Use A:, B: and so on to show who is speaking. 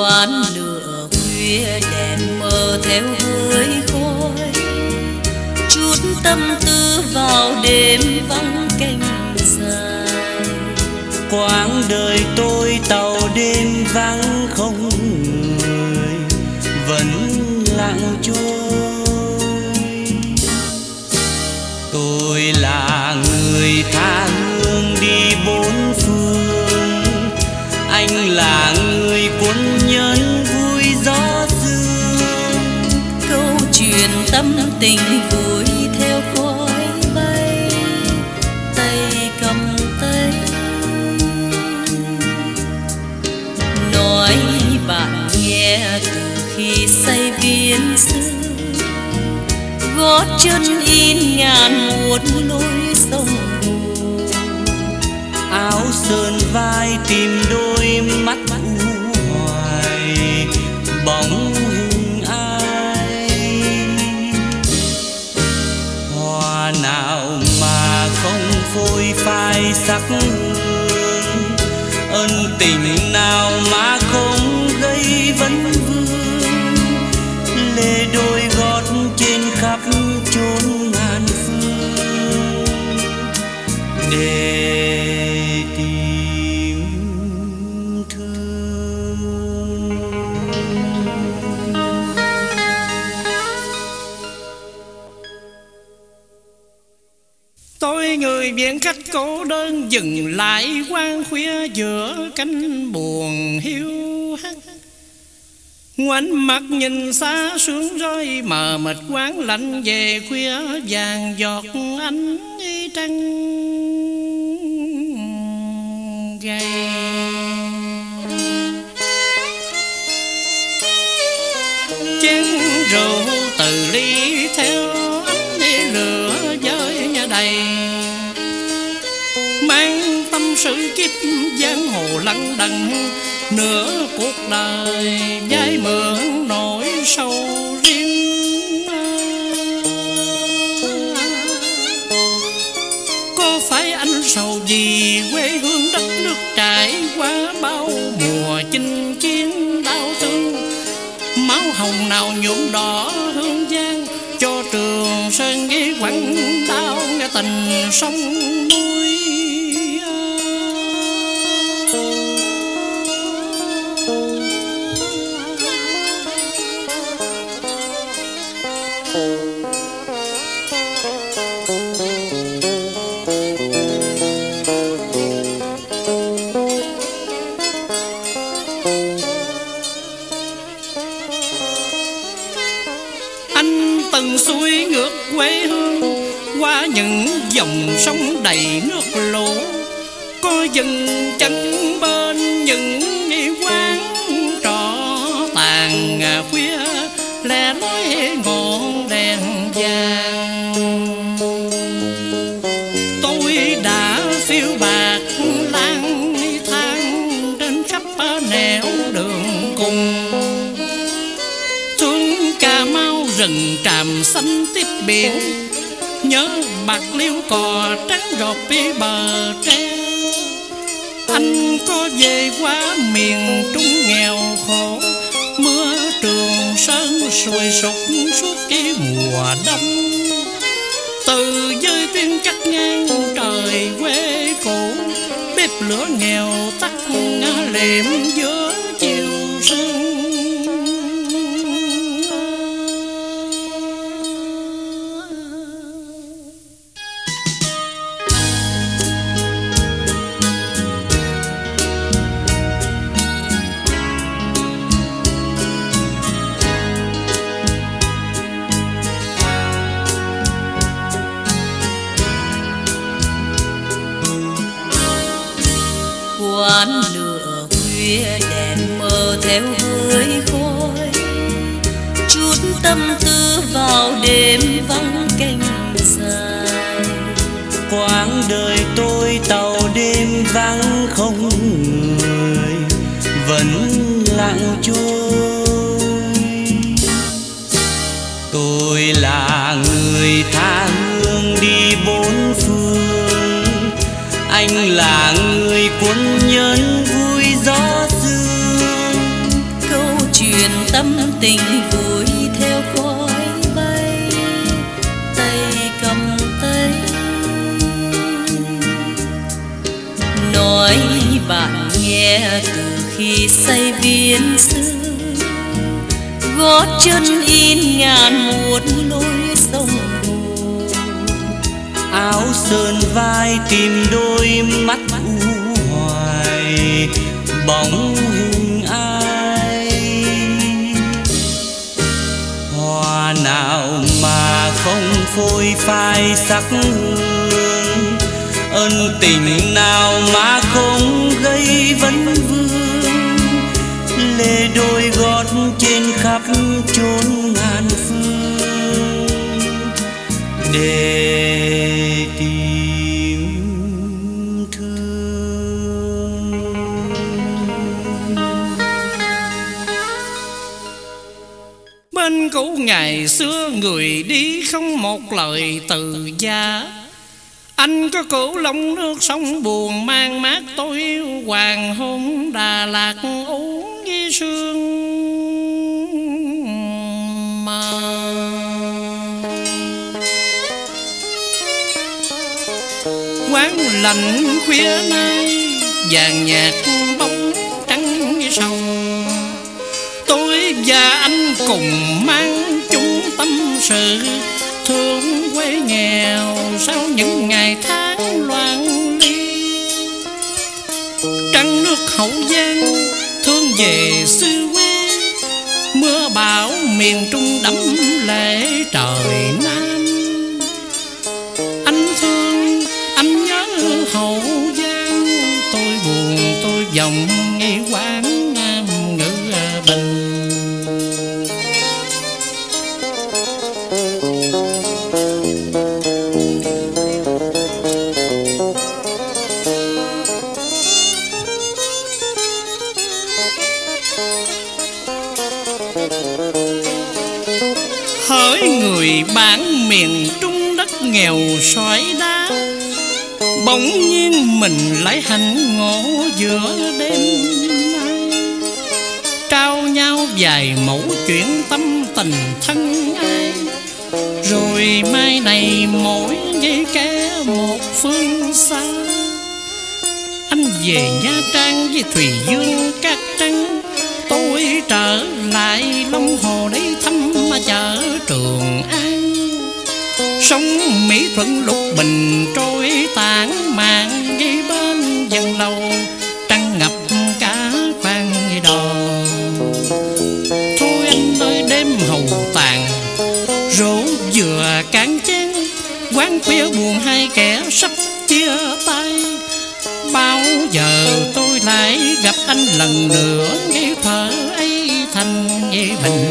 A: quán lửa khuya đèn mờ theo hơi khói, chút tâm tư vào đêm vắng canh dài.
B: Quãng đời tôi tàu đêm vắng không người, vẫn lặng trôi. Tôi là người tha hương đi bốn phương, anh là người quân nhân vui gió sương.
A: Câu chuyện tâm tình vui theo khói bay, tay cầm tay. Nói bạn nghe từ khi say viên sương, gót chân in ngàn một lối sông hồ.
B: Áo sơn vai tìm đôi mắt u hoài, bóng hình ai. Hoa nào mà không phôi phai sắc hương, ân tình nào mà không gây vấn vương. Lê đôi gót trên khắp chốn ngàn phương, để tìm thương.
C: Tôi người biển khách cô đơn dừng lại quang khuya giữa cánh buồn hiu hắt. Ngoảnh mặt nhìn xa sương rơi mờ mịt quán lạnh về khuya vàng giọt ánh trăng gầy. Chén rượu từ ly theo ánh lửa với nhà đầy, mang tâm sự kiếp giang hồ lặng đằng. Nửa cuộc đời vai mượn nỗi sầu riêng. Có phải anh sầu vì quê hương đất nước trải qua bao mùa chinh chiến đau thương? Máu hồng nào nhuộm đỏ hương giang, cho Trường Sơn ghế quặn đau nghe tình sông núi. Từng xuôi ngược quê hương qua những dòng sông đầy nước lũ, có dừng chân bên những quán trọ tàn khuya lẻ loi ngọn đèn vàng. Tôi đã phiêu bạc lang thang trên khắp nẻo đường cùng, xuống Cà Mau rừng tràm xanh tiếp biển, nhớ Bạc Liêu cò trắng giọt phía bờ tre. Anh có về qua miền Trung nghèo khổ, mưa Trường Sơn sùi sụp suốt cái mùa đông. Từ giới tuyên cắt ngang trời quê cũ, bếp lửa nghèo tắt liệm giữa chiều sương.
A: Quán lửa khuya đèn mờ theo hơi khói, chút tâm tư vào đêm vắng canh dài.
B: Quãng đời tôi tàu đêm vắng không người, vẫn lặng trôi. Tôi là người tha hương đi bốn phương, anh là người quân nhân vui gió sương.
A: Câu tình vui theo khói bay, tay cầm tay. Nói bạn nghe từ khi say biên xưa, gót chân in ngàn một lối sông hồ.
B: Áo sơn vai tìm đôi mắt u hoài, bóng hình ai. Hoa nào mà không phôi phai sắc hương, ân tình nào mà không gây vấn vương. Lê đôi gót trên khắp chốn ngàn phương để tìm thương.
C: Bên cũ ngày xưa người đi không một lời từ gia. Anh có cửu long nước sông buồn mang mát tối hoàng hôn Đà Lạt uống với sương mờ. Quán lạnh khuya nay vàng nhạt bóng trắng sông. Tôi và anh cùng mang chung tâm sự, thương quê nghèo sau những ngày tháng loạn ly. Trăng nước Hậu Giang thương về xứ quê, mưa bão miền Trung đẫm lệ trời Nam. Anh thương, anh nhớ Hậu Giang, tôi buồn tôi vòng nghe quán Nam ngữ bình. Hỡi người bản miền Trung đất nghèo sỏi đá, bỗng nhiên mình lại hạnh ngộ giữa đêm nay. Trao nhau vài mẫu chuyện tâm tình thân ai, rồi mai này mỗi với kẻ một phương xa. Anh về Nha Trang với Thùy Dương Cát Trắng, tôi trở lại Long Hồ để thăm chợ Trường An. Sông Mỹ Thuận Lục Bình trôi tản mạn ngay bên dần lầu, trăng ngập cả khoang đò. Thôi anh ơi đêm hầu tàn, rượu vừa cạn chén, quán khuya buồn hai kẻ sắp chia tay. Bao giờ tôi lại gặp anh lần nữa, nghe thở ấy thành nghe bình